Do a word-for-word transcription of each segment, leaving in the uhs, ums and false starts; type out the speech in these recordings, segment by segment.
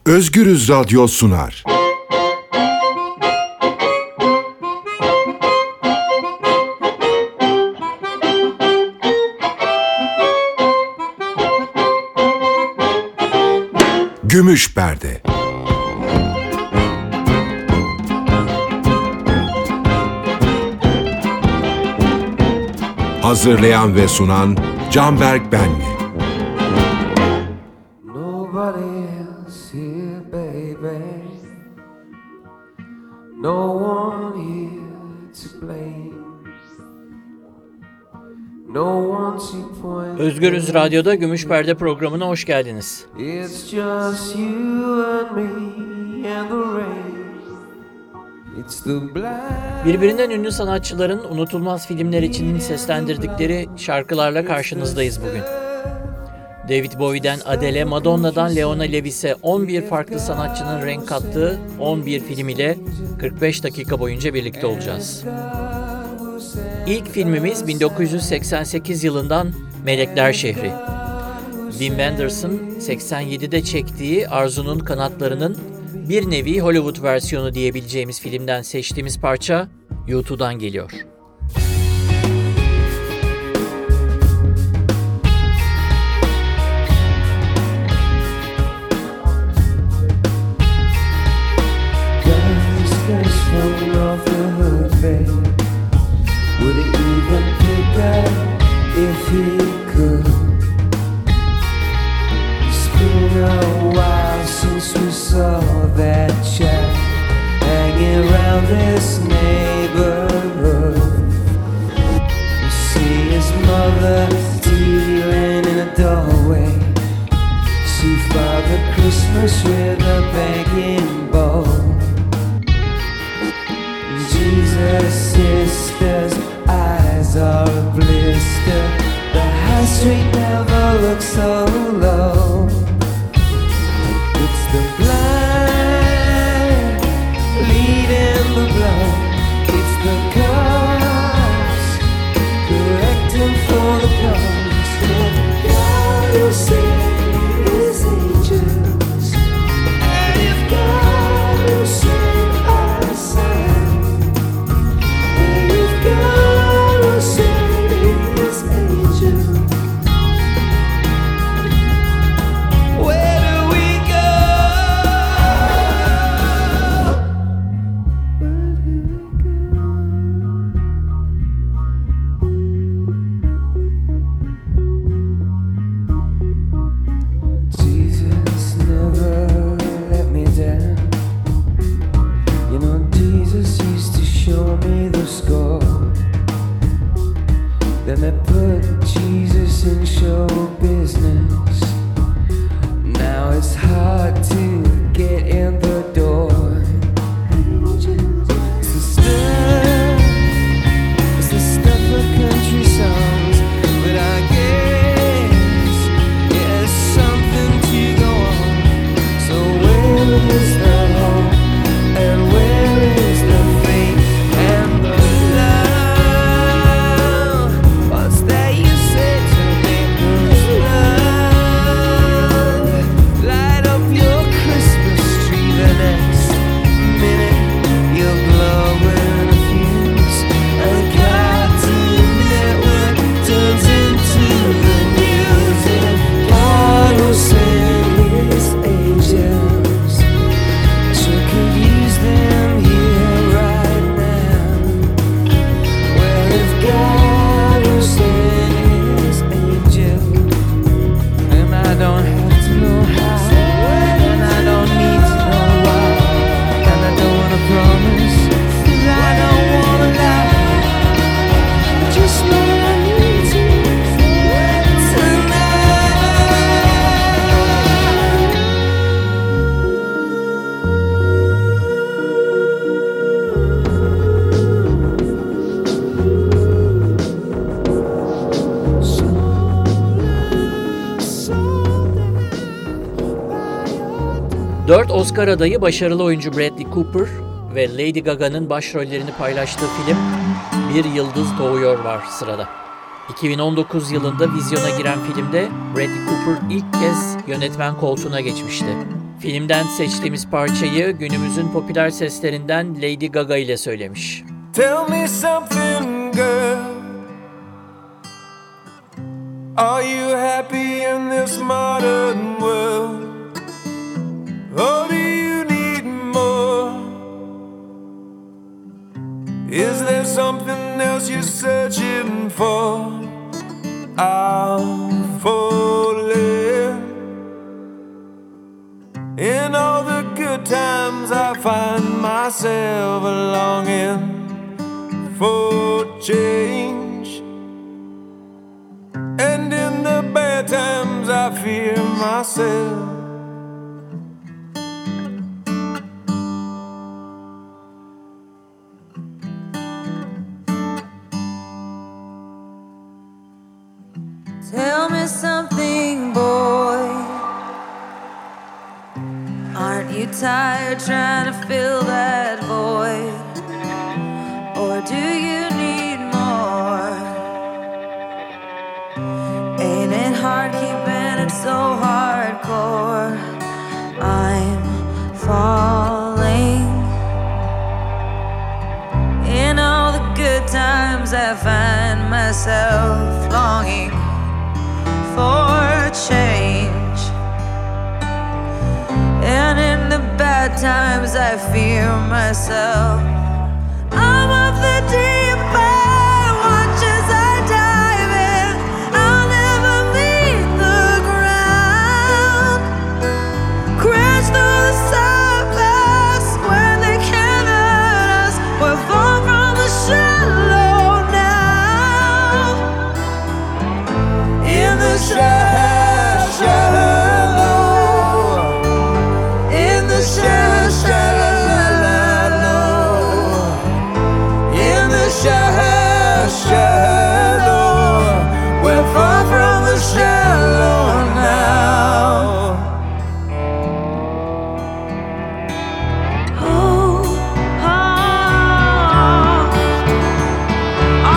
Özgürüz Radyo sunar. Gümüş Perde. Hazırlayan ve sunan Canberk Benli. Nobody else here, baby. No one here to blame. No one to point. Özgürüz Radyo'da Gümüş Perde programına hoş geldiniz. It's just you and me and the rain. It's the blind. Birbirinden ünlü sanatçıların unutulmaz filmler için seslendirdikleri şarkılarla karşınızdayız bugün. David Bowie'den Adele'e, Madonna'dan Leona Lewis'e on bir farklı sanatçının renk kattığı on bir film ile kırk beş dakika boyunca birlikte olacağız. İlk filmimiz bin dokuz yüz seksen sekiz yılından Melekler Şehri. Wim Wenders'ın seksen yedide çektiği Arzu'nun Kanatları'nın bir nevi Hollywood versiyonu diyebileceğimiz filmden seçtiğimiz parça U two'dan geliyor. Would it even pick up if he could? It's been a while since we saw that chap hanging around this neighborhood. You see his mother dealing in a doorway. See Father Christmas with a begging bowl. Jesus' sister's eyes are a blister. The high street never looks so low. It's the blind leading the blind. It's the cops correcting for the cause. God will send his angels, and if God will send our sign, God will send his angel. Where do we go? Where do we go? Jesus never let me down. You know, Jesus used to show me the score. Then they put Jesus in show business. Now it's hard to get in the door. It's the stuff, it's the stuff of country songs. But I guess, yeah, it's something to go on. So where is the hope and where is the faith and the love? What's that you say to me? Love, light up your Christmas tree. The next minute you'll blow in a fuse, and the Cartoon Network turns into the news. And God will send his angels. Sure could use them here right now. Well, if God will send his angel, and I don't have to know how, and I don't need to know why, and I don't wanna promise, 'cause I don't wanna lie. Just know I need to tonight. Dört Oscar adayı başarılı oyuncu Bradley Cooper ve Lady Gaga'nın başrollerini paylaştığı film Bir Yıldız Doğuyor var sırada. iki bin on dokuz yılında vizyona giren filmde Bradley Cooper ilk kez yönetmen koltuğuna geçmişti. Filmden seçtiğimiz parçayı günümüzün popüler seslerinden Lady Gaga ile söylemiş. Tell me something, girl. Are you happy in this modern world? Or do you need more? Is there something else you're searching for? I'm falling. In all the good times I find myself longing for change, and in the bad times I fear myself. Tell me something, boy. Aren't you tired trying to fill that void? Or do you need more? Ain't it hard keeping it so hardcore? I'm falling. In all the good times I find myself longing for change, and in the bad times I fear myself. I'm of the deep end, watch as I dive in. I'll never meet the ground. Crash through the surface where they can't hurt us. We're far from the shallow now. In the shallow, shallow, in the shallow, shallow. Shallow, we're far from the shallow now. Oh, oh, oh,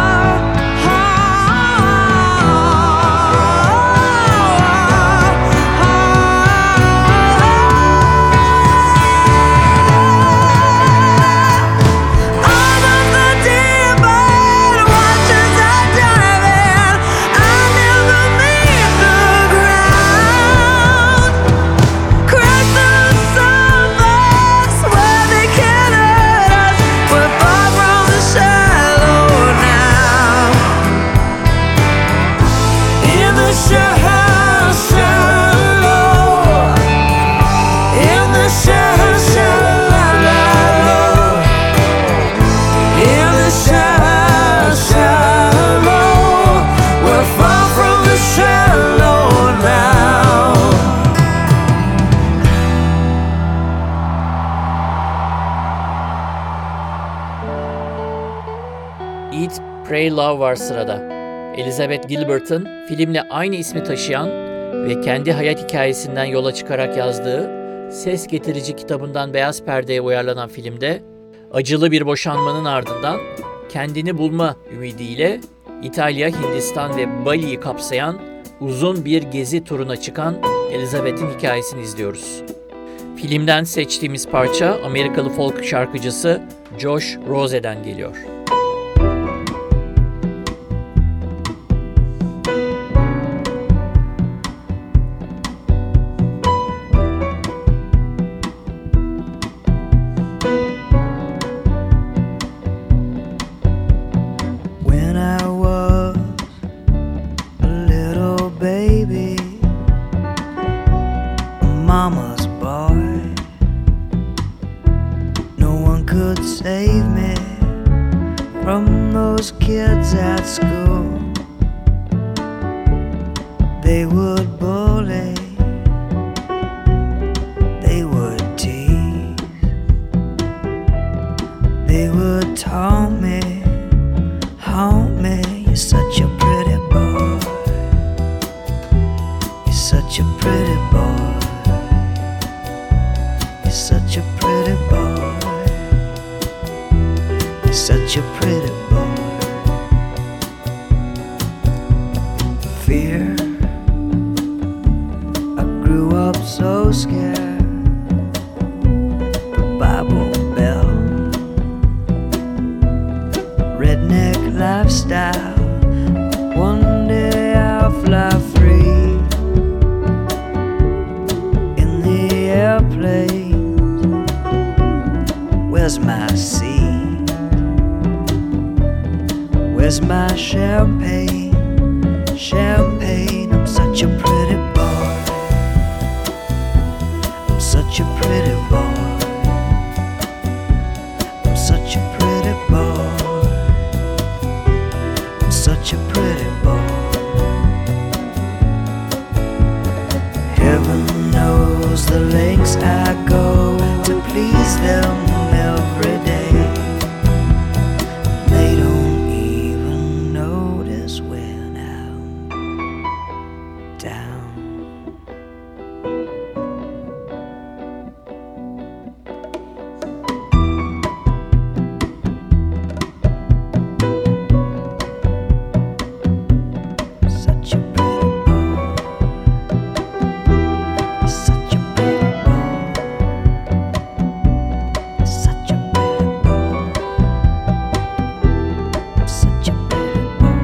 Eat, Pray, Love var sırada. Elizabeth Gilbert'ın filmle aynı ismi taşıyan ve kendi hayat hikayesinden yola çıkarak yazdığı Ses Getirici kitabından beyaz perdeye uyarlanan filmde acılı bir boşanmanın ardından kendini bulma ümidiyle İtalya, Hindistan ve Bali'yi kapsayan uzun bir gezi turuna çıkan Elizabeth'in hikayesini izliyoruz. Filmden seçtiğimiz parça Amerikalı folk şarkıcısı Josh Rose'den geliyor. Mama's boy, no one could save me from those kids at school. They would bully, they would tease, they would taunt me, haunt me. You're such a pretty boy, you're such a pretty boy. Such a pretty boy, such a pretty boy. Fear, I grew up so scared. Where's my seat? Where's my champagne? Champagne, I'm such a pretty boy. I'm such a pretty boy. I'm such a pretty boy. I'm such a pretty boy. Heaven knows the lengths I go to please them every day. They don't even notice when I'm down. Such a pretty boy. Such a pretty boy. Such a pretty boy. Such a pretty boy.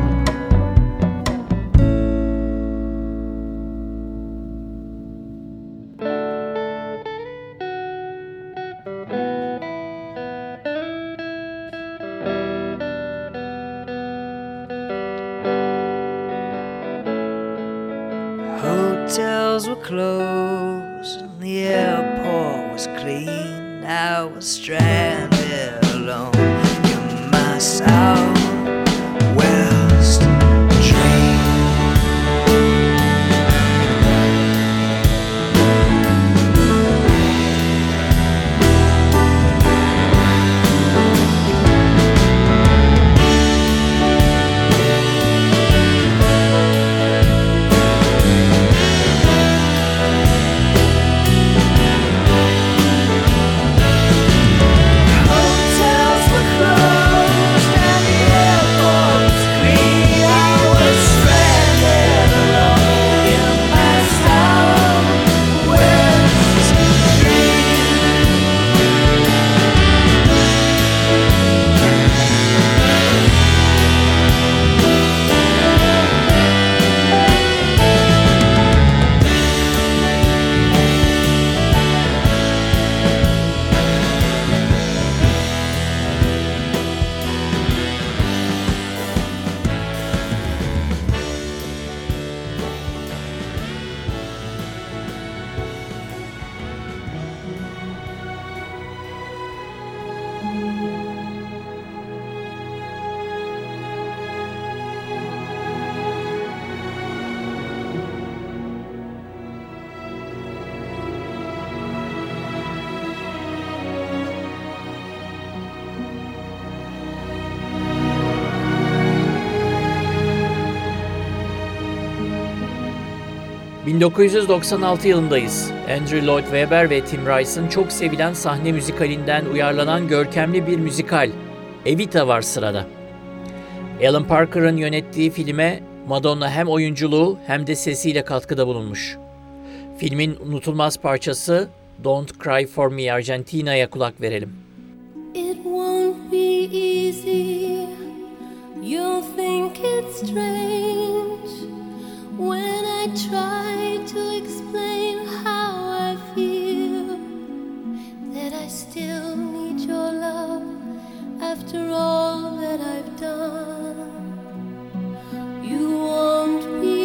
Hotels were closed and the airport was clean. I was stranded alone in my Southwest dream. Hotels were closed and the airport was clean. I was stranded alone in my Southwest dream. bin dokuz yüz doksan altı yılındayız. Andrew Lloyd Webber ve Tim Rice'ın çok sevilen sahne müzikalinden uyarlanan görkemli bir müzikal Evita var sırada. Alan Parker'ın yönettiği filme Madonna hem oyunculuğu hem de sesiyle katkıda bulunmuş. Filmin unutulmaz parçası Don't Cry For Me Argentina'ya kulak verelim. It won't be easy. You'll think it's strange when I try to explain how I feel, that I still need your love after all that I've done. You won't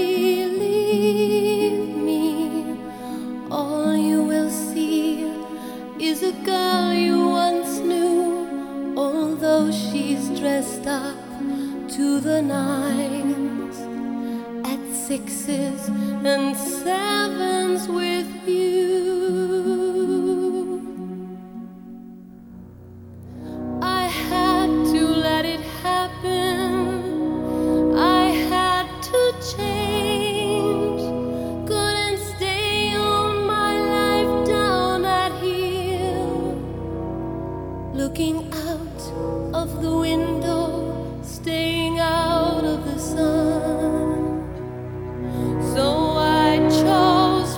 believe me. All you will see is a girl you once knew, although she's dressed up to the nines, at sixes and sevens with you. I had to let it happen. I had to change. Couldn't stay on my life down at heel, looking out of the window, staying out of the sun. So I chose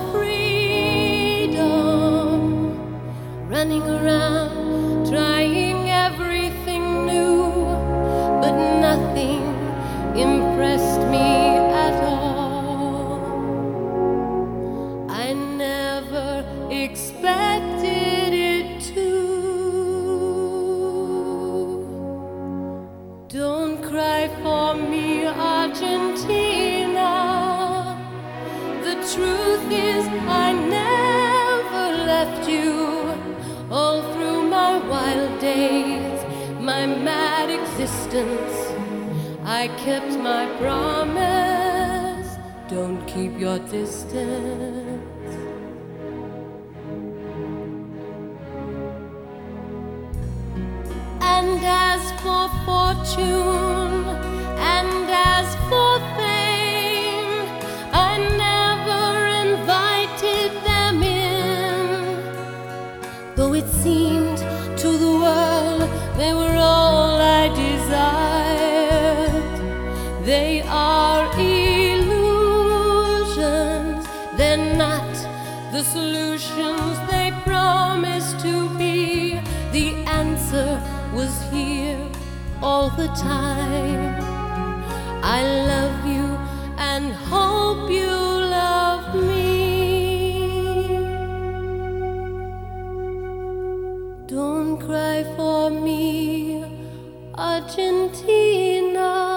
freedom, running around, trying everything new, but nothing impressed me at all. I never expected it to. left you all through my wild days, my mad existence. I kept my promise. Don't keep your distance. And as for fortune, and as for fame, I never invited them in. Though it seemed to the world they were all I desired, they are illusions, they're not the solutions they promised to be. The answer was here all the time. I love you and hope you love me. Don't cry for me, Argentina.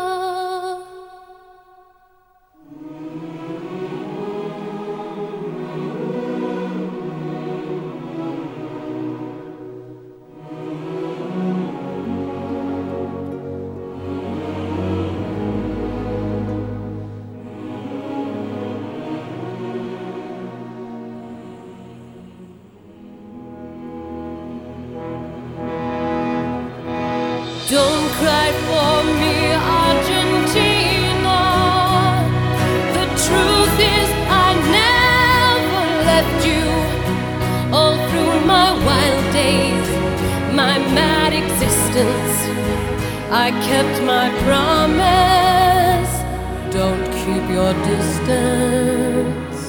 Don't cry for me, Argentina. The truth is I never left you all through my wild days, my mad existence. I kept my promise. Don't keep your distance.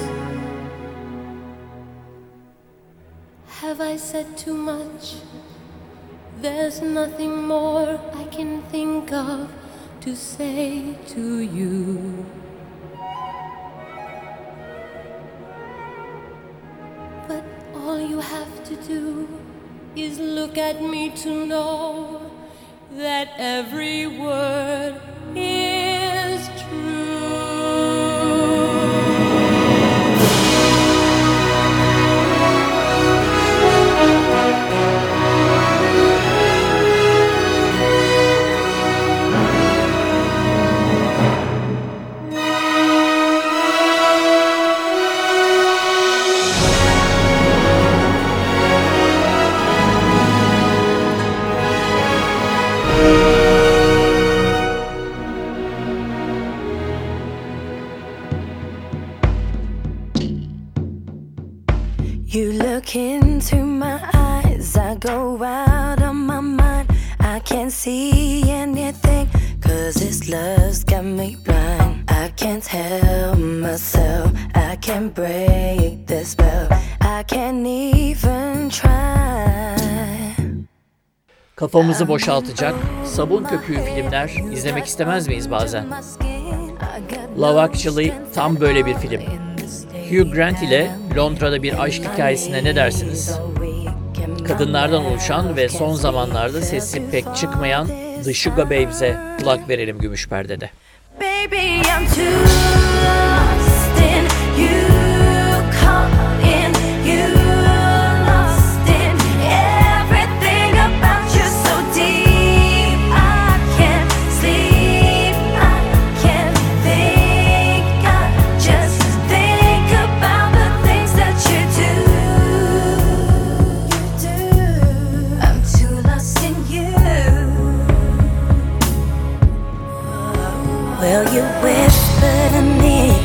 Have I said too much? There's nothing more I can think of to say to you. But all you have to do is look at me to know that every word is true. You look into my eyes, I go out of my mind. I can't see anything, cause this love's got me blind. I can't help myself, I can't break the spell, I can't even try. Kafamızı boşaltacak, sabun köpüğü filmler izlemek istemez miyiz bazen? Love Actually tam böyle bir film. Hugh Grant ile Londra'da bir aşk hikayesine ne dersiniz? Kadınlardan oluşan ve son zamanlarda sesi pek çıkmayan The Sugar Babes'e kulak verelim Gümüş Perde'de. Baby, I'm too lost in you, caught in you, lost in everything about you so deep. I can't sleep, I can't think, I just think about the things that you do. You do. I'm too lost in you. Well, you whisper to me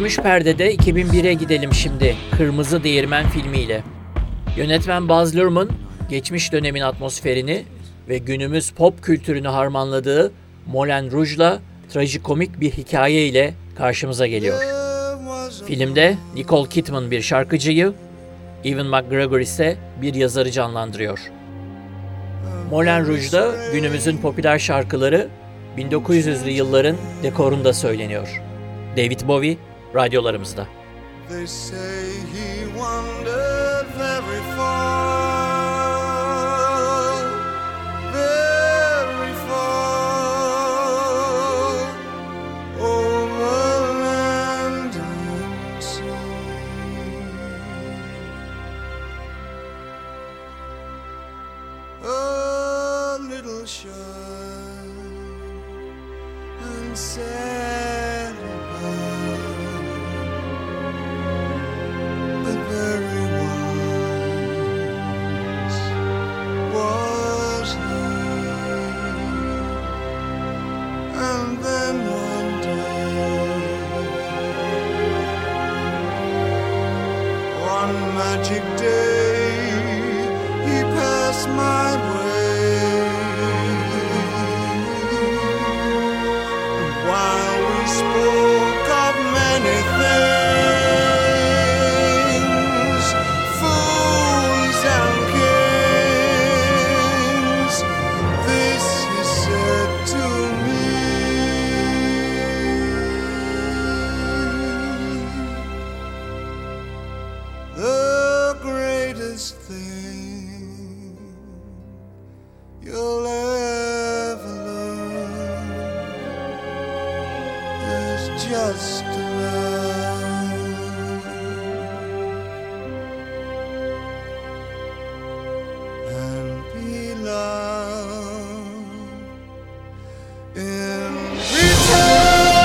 Gümüş Perde'de iki bin bire gidelim şimdi, Kırmızı Değirmen filmiyle. Yönetmen Baz Luhrmann, geçmiş dönemin atmosferini ve günümüz pop kültürünü harmanladığı Moulin Rouge'la trajikomik bir hikaye ile karşımıza geliyor. Filmde Nicole Kidman bir şarkıcıyı, Ewan McGregor ise bir yazarı canlandırıyor. Moulin Rouge'da günümüzün popüler şarkıları bin dokuz yüzlü yılların dekorunda söyleniyor. David Bowie radyolarımızda. They say he wandered very far, very far, over land and sea. A little shy and sad about, but very wise was he. And then one day, one magic day, he passed my way. And while we spoke of many things, fools and kings, this he said to me: the greatest thing you'll ever learn is just to love and be loved in return.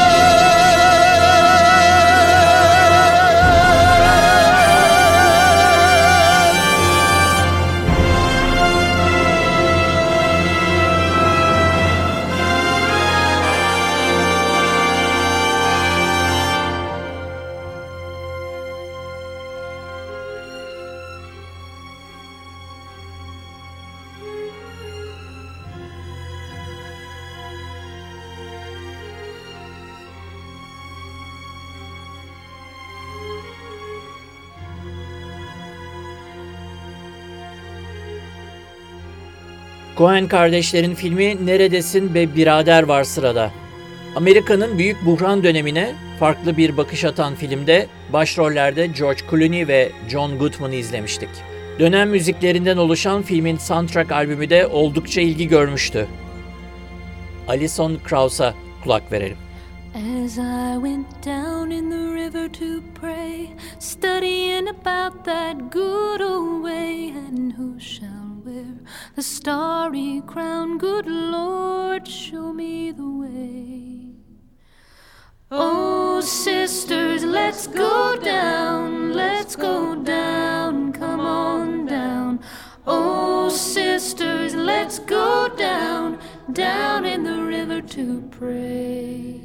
Coen kardeşlerin filmi Neredesin Be Birader var sırada. Amerika'nın büyük buhran dönemine farklı bir bakış atan filmde başrollerde George Clooney ve John Goodman'ı izlemiştik. Dönem müziklerinden oluşan filmin soundtrack albümü de oldukça ilgi görmüştü. Alison Krauss'a kulak verelim. As I went down in the river to pray, studying about that good old way, and who shall wear the starry crown? Good Lord, show me the way. Oh, sisters, let's go down, let's go down, come on down. Oh, sisters, let's go down, down in the river to pray.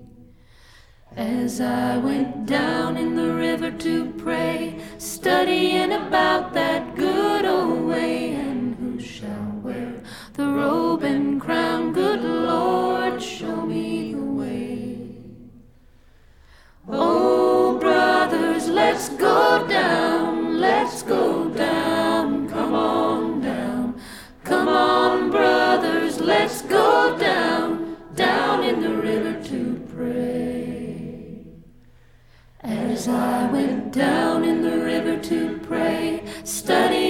As I went down in the river to pray, studying about that good old way, and who shall wear the robe and crown? Good Lord, show me the way. Oh, brothers, let's go down, let's go down, come on down. Come on, brothers, let's go down, down in the river to pray. As I went down in the river to pray, studying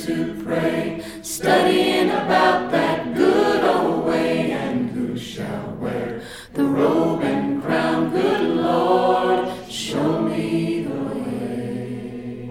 to pray, studying about that good old way, and who shall wear the robe and crown? Good Lord, show me the way.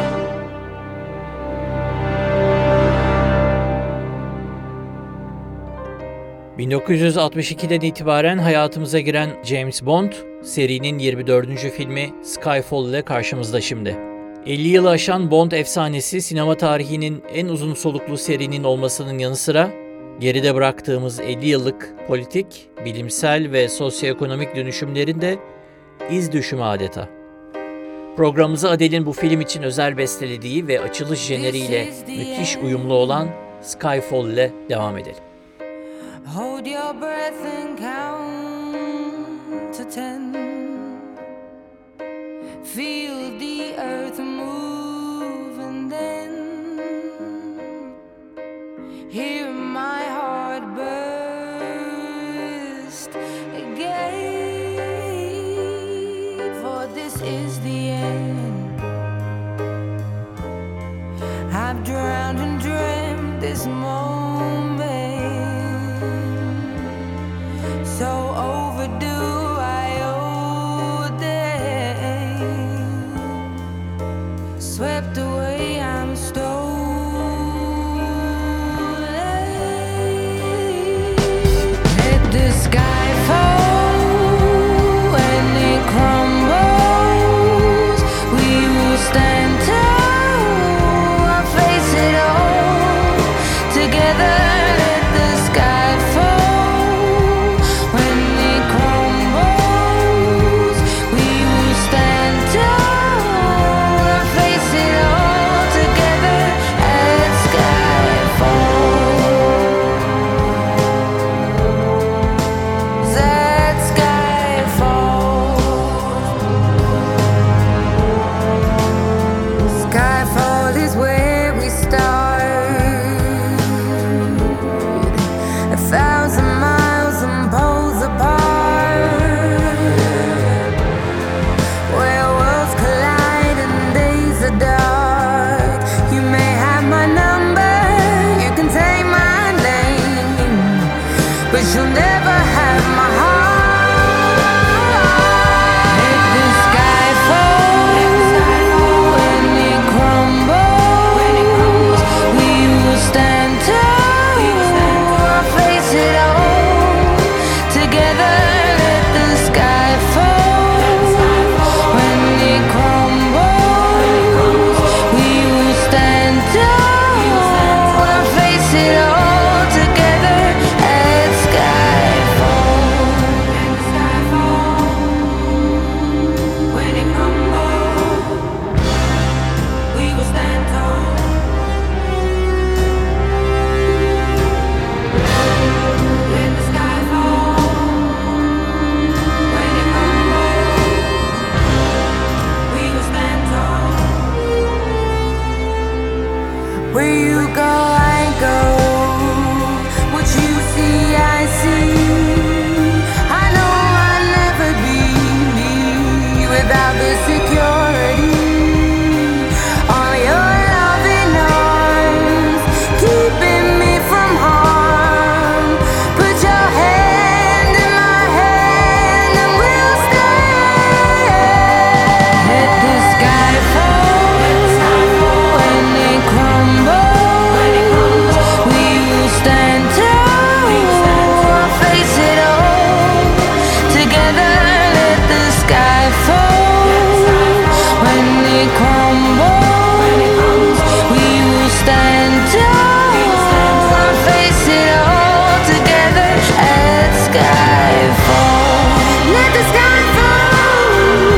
bin dokuz yüz altmış ikiden itibaren hayatımıza giren James Bond, serinin yirmi dördüncü filmi Skyfall ile karşımızda şimdi. elli yılı aşan Bond efsanesi sinema tarihinin en uzun soluklu serinin olmasının yanı sıra geride bıraktığımız elli yıllık politik, bilimsel ve sosyoekonomik dönüşümlerin de iz düşümü adeta. Programımıza Adele'in bu film için özel bestelediği ve açılış jeneriğiyle müthiş uyumlu olan Skyfall ile devam edelim. Hold your breath and count to ten. Feel the earth move and then hear my heart burst again. For this is the end. I've drowned and dreamt this moment. So overdue, I owe them. Swept away, I'm stolen. Let the sky fall when it crumbles. We will stand tall, I'll face it all together. Let the sky fall when it crumbles. We will stand tall, I'll face it all together at skyfall. At skyfall. Skyfall is where we start. A thousand miles and poles apart, where worlds collide and days are dark. You may have my number, you can take my name, but you'll never have my heart. Let the sky fall when it crumbles. We will stand tall, I'll face it all together. Let the sky fall when it crumbles. We will stand tall, I'll face it all together at skyfall. When it crumbles, we will stand tall. When the sky falls, when it crumbles, we will stand tall. Where you go, I go. What you see, I see. I know I'll never be without the security. All your loving arms keeping me from harm. Put your hand in my hand and we'll stand. Let the sky fall when it crumbles. We will stand tall, I'll face it all together. Let the sky fall when it crumbles. We will stand tall, I'll face it all together at skyfall. Let the sky fall.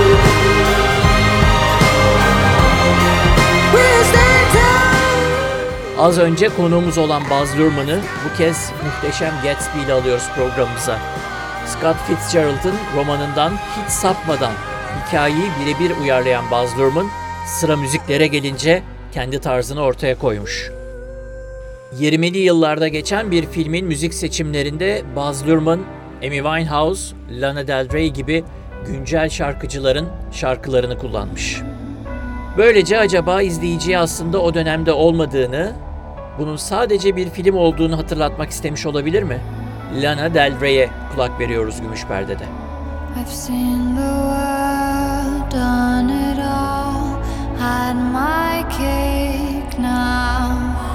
We'll stand tall. Az önce konuğumuz olan Baz Luhrmann'ı bu kez Muhteşem Gatsby ile alıyoruz programımıza. Scott Fitzgerald'ın romanından hiç sapmadan hikayeyi birebir uyarlayan Baz Luhrmann, sıra müziklere gelince kendi tarzını ortaya koymuş. yirmili yıllarda geçen bir filmin müzik seçimlerinde Baz Luhrmann, Amy Winehouse, Lana Del Rey gibi güncel şarkıcıların şarkılarını kullanmış. Böylece acaba izleyiciye aslında o dönemde olmadığını, bunun sadece bir film olduğunu hatırlatmak istemiş olabilir mi? Lana Del Rey'e kulak veriyoruz Gümüş Perde'de. I've seen the world, done it all, had my cake now.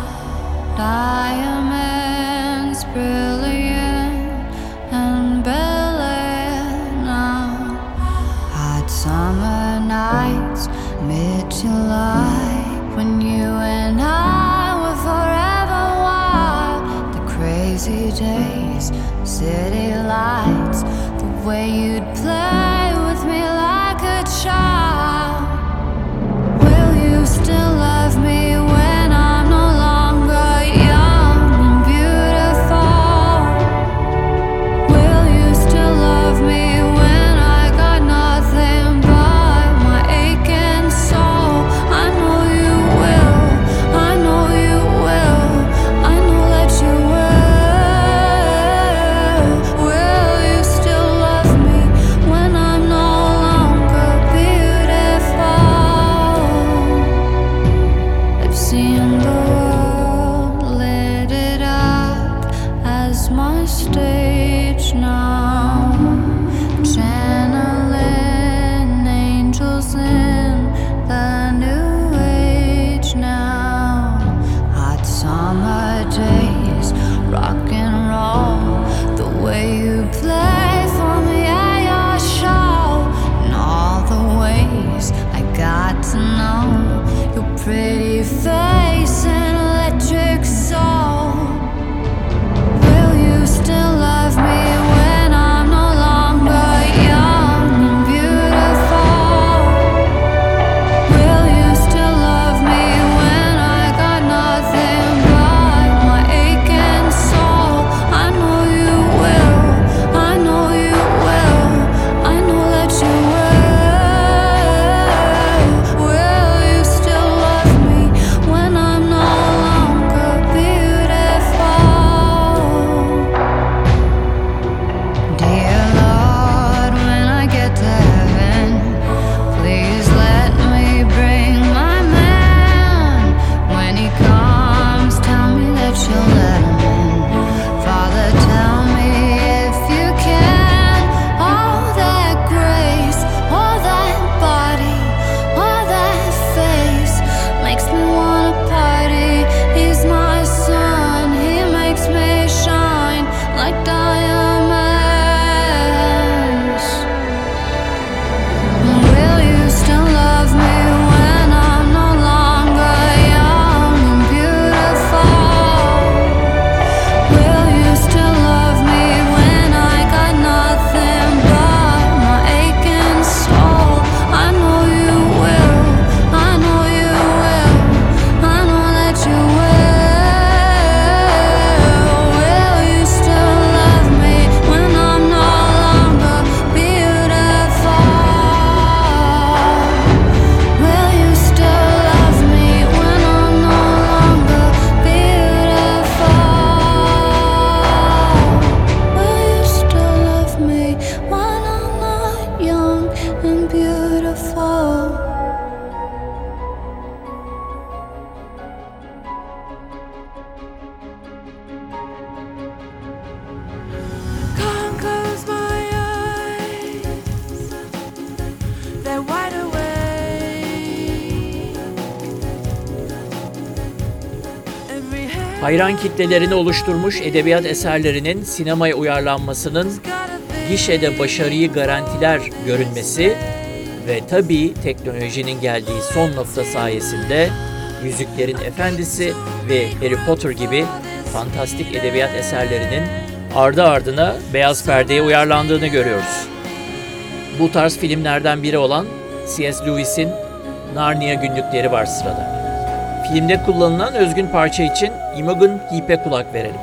Diamonds brilliant and brilliant now. Hot summer nights, mid-July, when you and I were forever wild. The crazy days, city lights, the way you'd play with me like a child. Will you still love me when I'm no longer young and beautiful? Will you still love me when I got nothing but my aching soul? I know you will, I know you will, I know that you will. Will you still love me when I'm no longer beautiful? I've seen the world, lit it up as my stage now. Channeling angels in the new age now. Hot summer days, rock and roll, the way you play for me at your show, and all the ways I got to know your pretty face and electric soul. Will you still love me when I'm no longer young and beautiful? Will you still love me when I got nothing but my aching soul? I know you will, I know you will, I know that you will. Will you still love me when I'm no longer beautiful? Dear Lord, when I get to heaven, please let me bring my man. When he comes, tell me that you'll let him in. Father, tell me if you can. All that grace, all that body, all that face makes me wanna party. He's my sun, he makes me shine like diamonds. Will you still love me when I'm no longer young and beautiful? Will you still love me when I got nothing but my aching soul? I know you will, I know you will, I know that you will. Will you still love me when I'm no longer beautiful? Will you still love me when I'm no longer beautiful? Will you still love me when I'm not young and beautiful? Can't close my eyes, they're wide awake. Every head Hayran kitlelerini oluşturmuş edebiyat eserlerinin sinemaya uyarlanmasının got a thing. gişede başarıyı garantiler görünmesi ve tabii teknolojinin geldiği son nokta sayesinde Yüzüklerin Efendisi ve Harry Potter gibi fantastik edebiyat eserlerinin ardı ardına beyaz perdeye uyarlandığını görüyoruz. Bu tarz filmlerden biri olan C S Lewis'in Narnia Günlükleri var sırada. Filmde kullanılan özgün parça için Imogen Heap'e kulak verelim.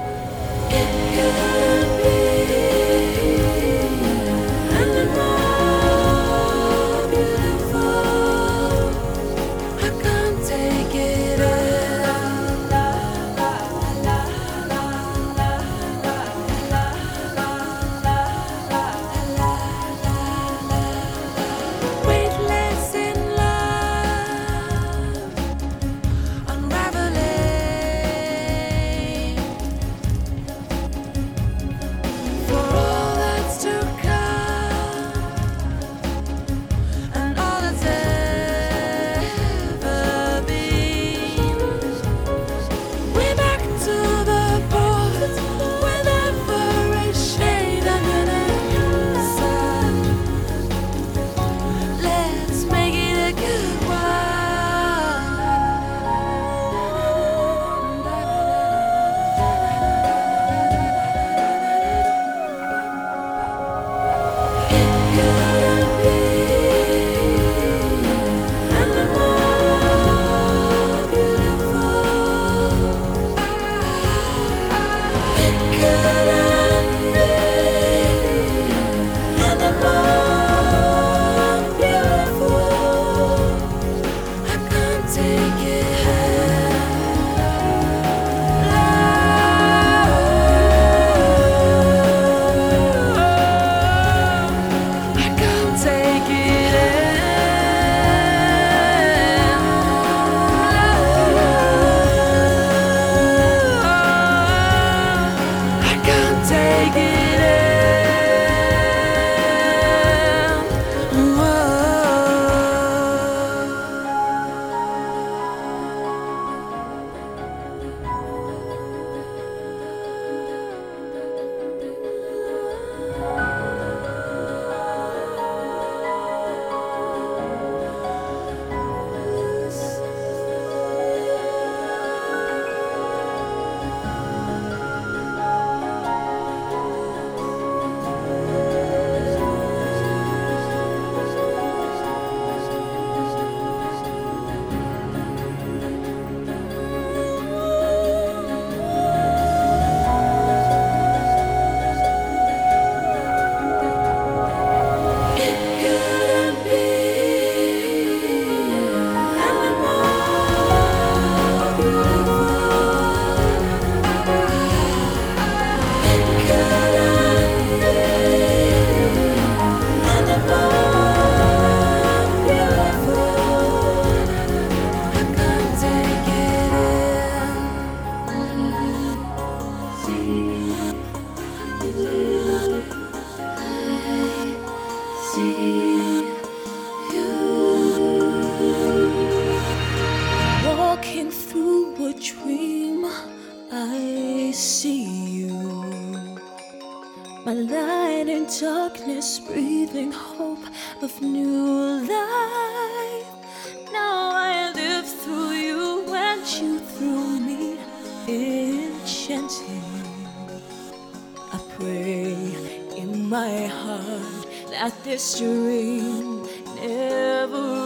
a dream, I see you. My light in darkness, breathing hope of new life. Now I live through you and you through me, enchanting. I pray in my heart that this dream never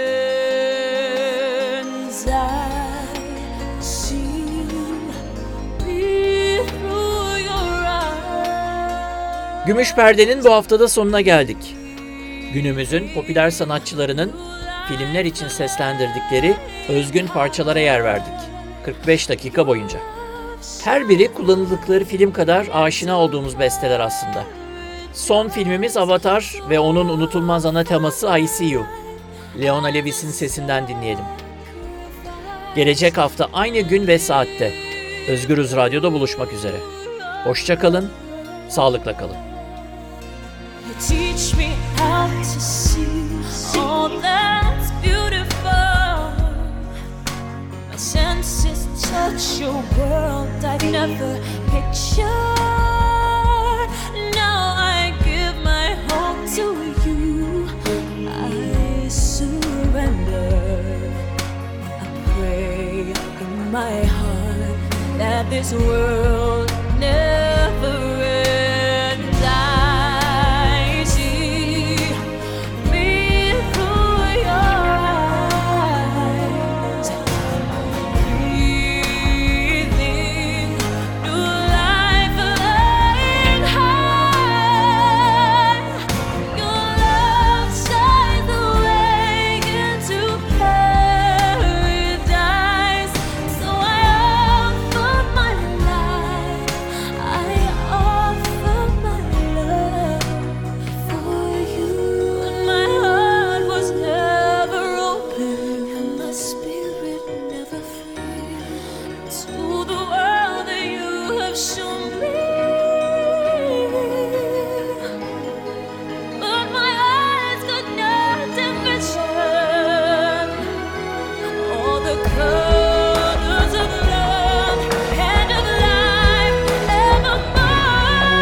ends. I see me through your eyes. Gümüş Perde'nin bu haftada sonuna geldik. Günümüzün popüler sanatçılarının filmler için seslendirdikleri özgün parçalara yer verdik. kırk beş dakika boyunca. Her biri kullanıldıkları film kadar aşina olduğumuz besteler aslında. Son filmimiz Avatar ve onun unutulmaz ana teması I See You. Leona Lewis'in sesinden dinleyelim. Gelecek hafta aynı gün ve saatte Özgürüz Radyo'da buluşmak üzere. Hoşça kalın, sağlıkla kalın. You teach me how to see all that's beautiful. My senses touch your world I've never pictured. Now I give my hope to you. I surrender. I pray in my heart that this world never ends. I see me through your eyes, breathing new life, flying high. Your love shines the way into paradise. So I offer my life, I offer my love for you. And my heart was never open, and my spirit never free to the world that you have shown me. But my eyes could not envision all the colors of love and of life evermore,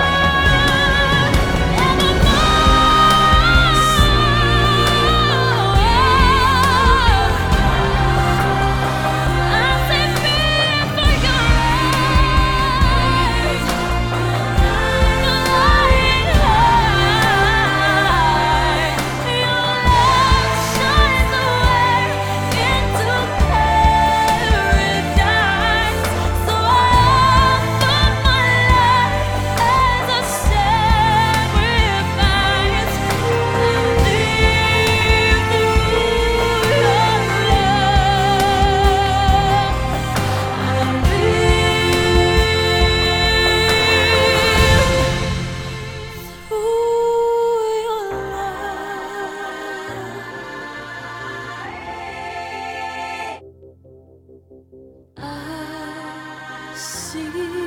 evermore. I say fear for your eyes, your light high. Your love shines away into paradise. So I offer my life as a sacrifice. I live through your love. I live through your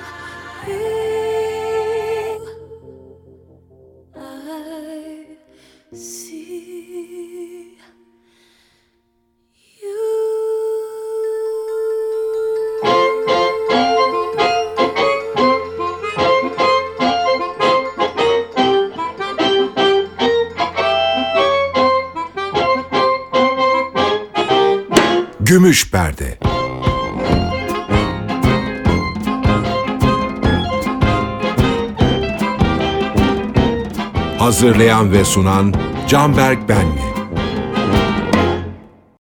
love. I see Gümüş Perde. Hazırlayan ve sunan Canberk Benli.